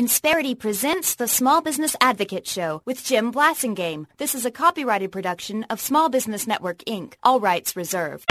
Insperity presents the Small Business Advocate Show with Jim Blasingame. This is a copyrighted production of Small Business Network, Inc. All rights reserved.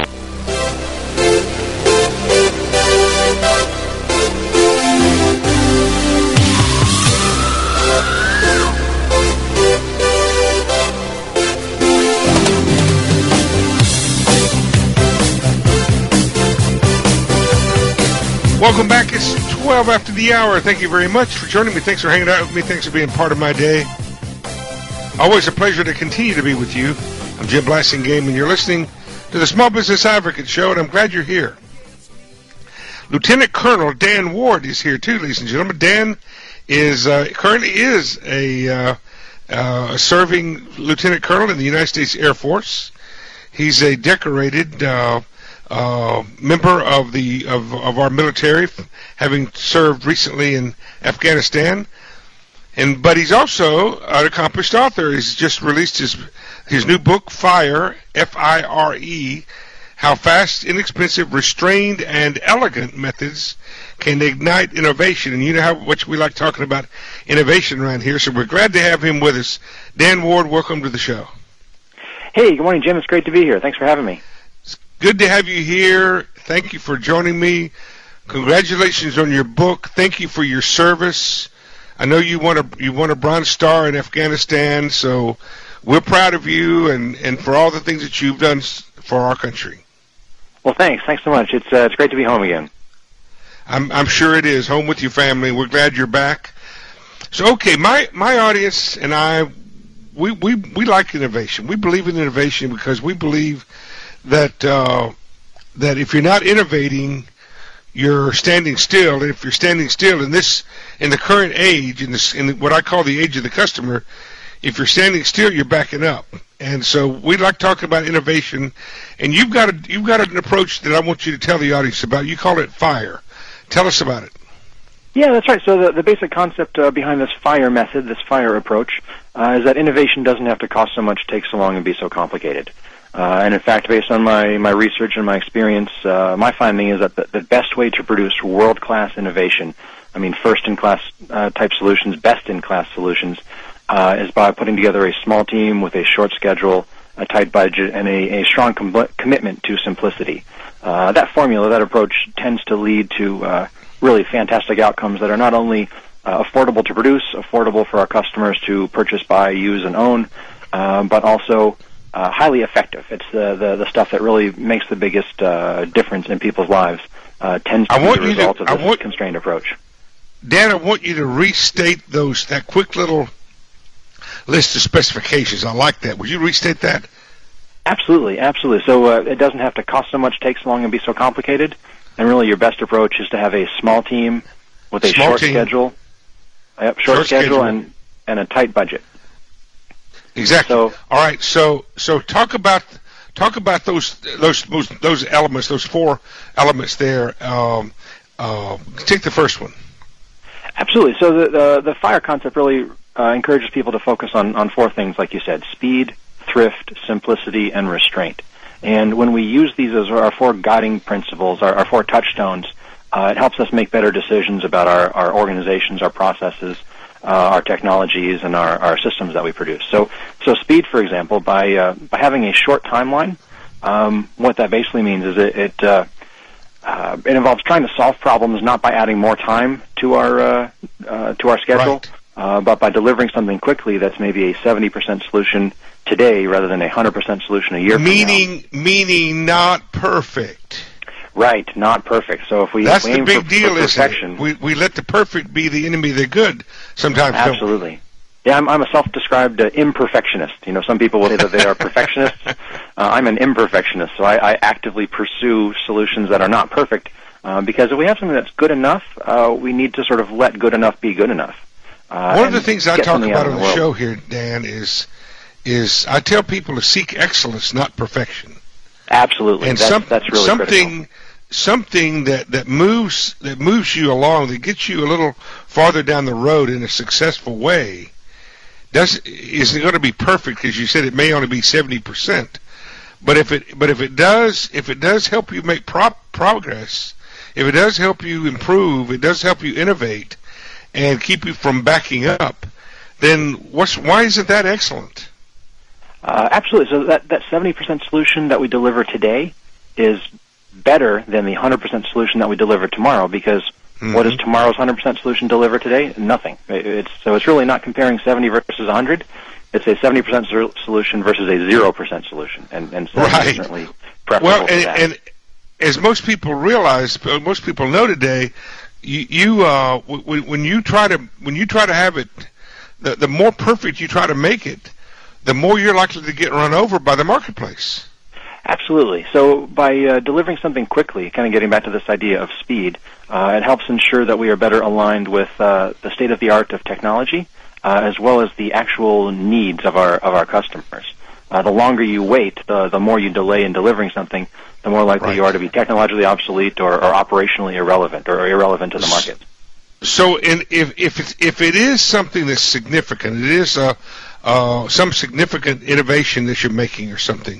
Welcome back. It's 12 after the hour. Thank you very much for joining me. Thanks for hanging out with me. Thanks for being part of my day. Always a pleasure to continue to be with you. I'm Jim Blasingame, and you're listening to the Small Business Advocate Show, and I'm glad you're here. Lieutenant Colonel Dan Ward is here, too, ladies and gentlemen. Dan is currently is a serving lieutenant colonel in the United States Air Force. He's a decorated member of our military, having served recently in Afghanistan, but he's also an accomplished author. He's just released his new book, Fire, F-I-R-E, How Fast, Inexpensive, Restrained, and Elegant Methods Can Ignite Innovation. And you know how much we like talking about innovation around here, so we're glad to have him with us. Dan Ward, welcome to the show. Hey, good morning, Jim. It's great to be here. Thanks for having me. Good to have you here. Thank you for joining me. Congratulations on your book. Thank you for your service. I know you won a Bronze Star in Afghanistan, so we're proud of you and for all the things that you've done for our country. Well, thanks. Thanks so much. It's great to be home again. I'm sure it is. Home with your family. We're glad you're back. So, okay, my audience and I, we like innovation. We believe in innovation because we believe that if you're not innovating, you're standing still. And if you're standing still in the current age, in what I call the age of the customer, if you're standing still, you're backing up. And so we like talking about innovation. And you've got an approach that I want you to tell the audience about. You call it FIRE. Tell us about it. Yeah, that's right. So the basic concept behind this FIRE method, this FIRE approach, is that innovation doesn't have to cost so much, take so long, and be so complicated. And in fact, based on my research and my experience, my finding is that the best way to produce world-class innovation, I mean first-in-class type solutions, best-in-class solutions, is by putting together a small team with a short schedule, a tight budget, and a strong commitment to simplicity. That formula, that approach, tends to lead to really fantastic outcomes that are not only affordable to produce, affordable for our customers to purchase, buy, use, and own, but also highly effective. It's the stuff that really makes the biggest difference in people's lives. Tends to be the result of this constrained approach. Dan, I want you to restate that quick little list of specifications. I like that. Would you restate that? Absolutely, absolutely. So it doesn't have to cost so much, take so long, and be so complicated. And really, your best approach is to have a small team with a short schedule. Yep, short schedule and a tight budget. Exactly. So, all right. So talk about those elements, those four elements there. Take the first one. Absolutely. So the FIRE concept really encourages people to focus on four things, like you said: speed, thrift, simplicity, and restraint. And when we use these as our four guiding principles, our four touchstones, it helps us make better decisions about our organizations, our processes, our technologies, and our systems that we produce. So speed, for example, by having a short timeline, what that basically means is it involves trying to solve problems not by adding more time to our schedule, right, but by delivering something quickly that's maybe a 70% solution today rather than a 100% solution a year from now. Meaning not perfect. Right, not perfect. So if we that's aim the big deal, for perfection, we let the perfect be the enemy of the good sometimes. Absolutely. Yeah, I'm a self-described imperfectionist. You know, some people will say that they are perfectionists. I'm an imperfectionist, so I actively pursue solutions that are not perfect because if we have something that's good enough, we need to sort of let good enough be good enough. One of the things I talk about on the show here, Dan, is I tell people to seek excellence, not perfection. Absolutely, and that's really critical. Something that moves you along, that gets you a little farther down the road in a successful way, isn't going to be perfect, because you said it may only be 70%. But if it does help you make progress, if it does help you improve, it does help you innovate, and keep you from backing up, then why isn't that excellent? Absolutely. So that 70% solution that we deliver today is better than the 100% solution that we deliver tomorrow, because what does tomorrow's 100% solution deliver today? Nothing. So it's really not comparing 70 versus 100. It's a 70% solution versus a 0% solution, and so right. Definitely preferable to that. And as most people realize, most people know today, when you try to have it, the more perfect you try to make it, the more you're likely to get run over by the marketplace. Absolutely. So by delivering something quickly, kind of getting back to this idea of speed, it helps ensure that we are better aligned with the state-of-the-art of technology, as well as the actual needs of our customers. The longer you wait, the more you delay in delivering something, the more likely you are to be technologically obsolete or operationally irrelevant or irrelevant to the market. So, if it is something that's significant, it is some significant innovation that you're making or something,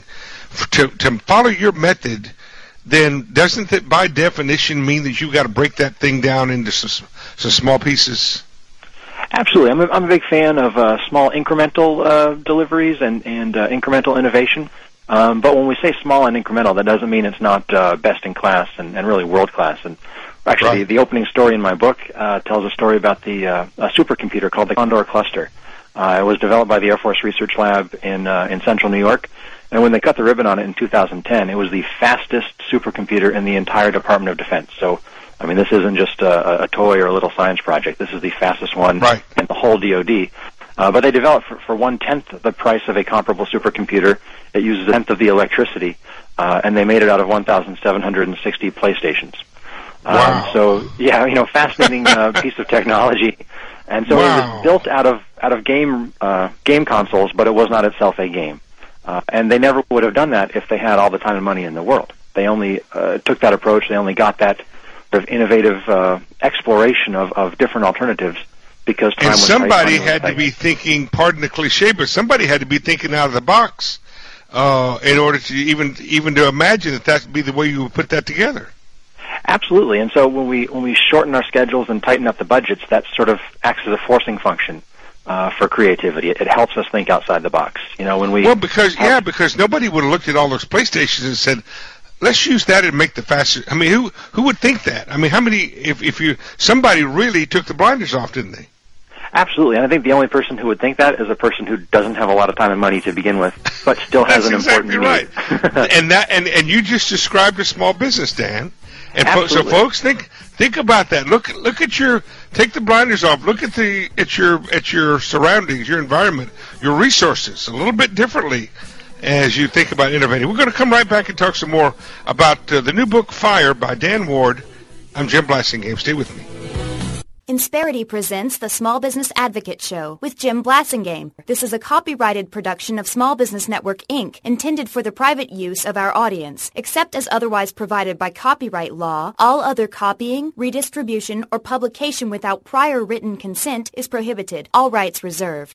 to follow your method, then doesn't that by definition mean that you've got to break that thing down into some small pieces? Absolutely. I'm a big fan of small incremental deliveries and incremental innovation. But when we say small and incremental, that doesn't mean it's not best in class and really world class. And actually, the opening story in my book tells a story about a supercomputer called the Condor Cluster. It was developed by the Air Force Research Lab in central New York. And when they cut the ribbon on it in 2010, it was the fastest supercomputer in the entire Department of Defense. So, I mean, this isn't just a toy or a little science project. This is the fastest one in the whole DoD. But they developed for 1/10 the price of a comparable supercomputer. It uses 1/10 of the electricity, and they made it out of 1,760 PlayStations. Wow. So, yeah, fascinating piece of technology. And so it was built out of game consoles, but it was not itself a game. And they never would have done that if they had all the time and money in the world. They only took that approach. They only got that sort of innovative exploration of different alternatives because time was tight. And somebody had to be thinking, pardon the cliche, but somebody had to be thinking out of the box in order to even to imagine that would be the way you would put that together. Absolutely. And so when we shorten our schedules and tighten up the budgets, that sort of acts as a forcing function for creativity. It helps us think outside the box. Because nobody would have looked at all those PlayStations and said, let's use that and make the fastest. I mean, who would think that? I mean, how many? Somebody really took the blinders off, didn't they? Absolutely, and I think the only person who would think that is a person who doesn't have a lot of time and money to begin with, but still has an important need. Right. and you just described a small business, Dan. And so folks, think about that. Look at take the blinders off. Look at your surroundings, your environment, your resources a little bit differently as you think about innovating. We're going to come right back and talk some more about the new book, Fire, by Dan Ward. I'm Jim Blasingame. Stay with me. Insperity presents the Small Business Advocate Show with Jim Blasingame. This is a copyrighted production of Small Business Network, Inc., intended for the private use of our audience. Except as otherwise provided by copyright law, all other copying, redistribution, or publication without prior written consent is prohibited. All rights reserved.